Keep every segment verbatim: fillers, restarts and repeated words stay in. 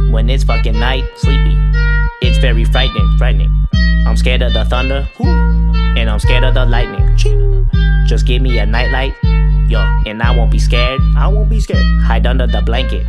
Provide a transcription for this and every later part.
when it's fucking night, sleepy. It's very frightening, frightening. I'm scared of the thunder, and I'm scared of the lightning. Just give me a nightlight, yo, and I won't be scared. I won't be scared. Hide under the blanket,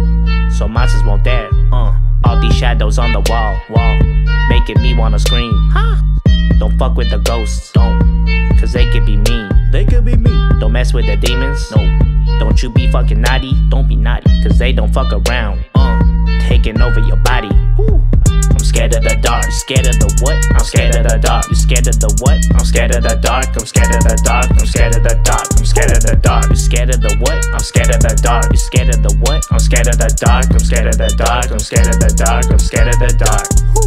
so monsters won't dare. Uh, all these shadows on the wall, wall, making me wanna scream. Huh? Don't fuck with the ghosts, don't, cause they could be mean. They could be mean. Don't mess with the demons, no. Don't you be fucking naughty, don't be naughty, cause they don't fuck around. Uh, taking over your body. Woo. I'm scared of the dark, scared of the what? I'm scared of the dark. You scared of the what? I'm scared of the dark. I'm scared of the dark. I'm scared of the dark. I'm scared of the dark. You scared of the what? I'm scared of the dark. You scared of the what? I'm scared of the dark. I'm scared of the dark. I'm scared of the dark. I'm scared of the dark.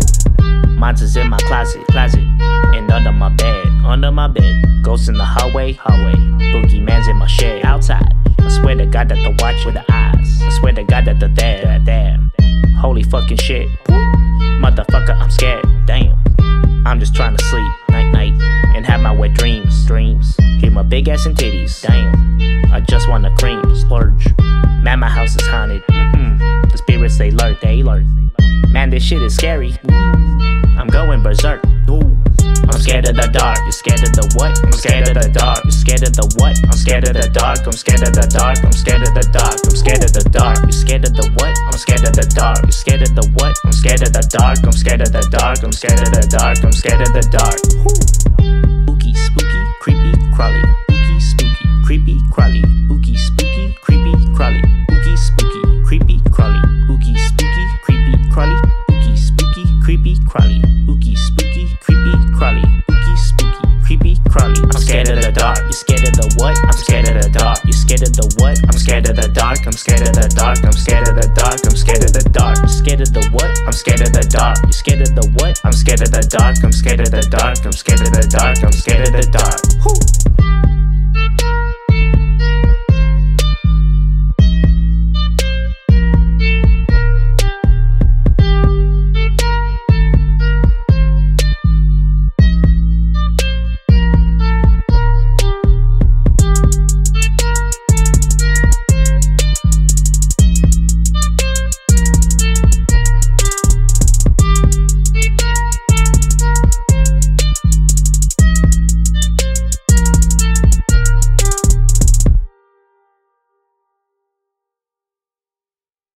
Monsters in my closet, closet, and under my bed, under my bed. Ghosts in the hallway, hallway. Boogeyman's in my shed, outside. I swear to God that the watch with the eyes. I swear to God that the there, there, there. Holy fucking shit. Motherfucker, I'm scared, damn. I'm just trying to sleep, night, night, and have my wet dreams, dreams. Dream of big ass and titties, damn. I just wanna cream, splurge. Man, my house is haunted, mm-mm. The spirits, they lurk, they lurk. Man, this shit is scary. I'm going berserk. Ooh. I'm scared of the dark. You scared of the what? I'm scared of the dark. You scared of the what? I'm scared of the dark. I'm scared of the dark. I'm scared of the dark. I'm scared of the dark. You scared of the what? I'm scared of the dark. You scared of the what? I'm scared of the dark. I'm scared of the dark. I'm scared of the dark. I'm scared of the dark. Spooky, spooky, creepy, crawly. Spooky, spooky, creepy, crawly. Spooky, spooky, creepy, crawly. Spooky, spooky, creepy, crawly. Spooky, spooky, creepy, crawly. Spooky, spooky, creepy, crawly. Spooky, spooky, creepy, crawly. Spooky, spooky, creepy, crawly. I'm scared of the dark. You scared of the what? I'm scared of the dark. You scared of the what? I'm scared of the dark. I'm scared of the dark. I'm scared of the dark. I'm scared of the dark. You scared of the what? I'm scared of the dark. You scared of the what? I'm scared of the dark. I'm scared of the dark. I'm scared of the dark. I'm scared of the dark.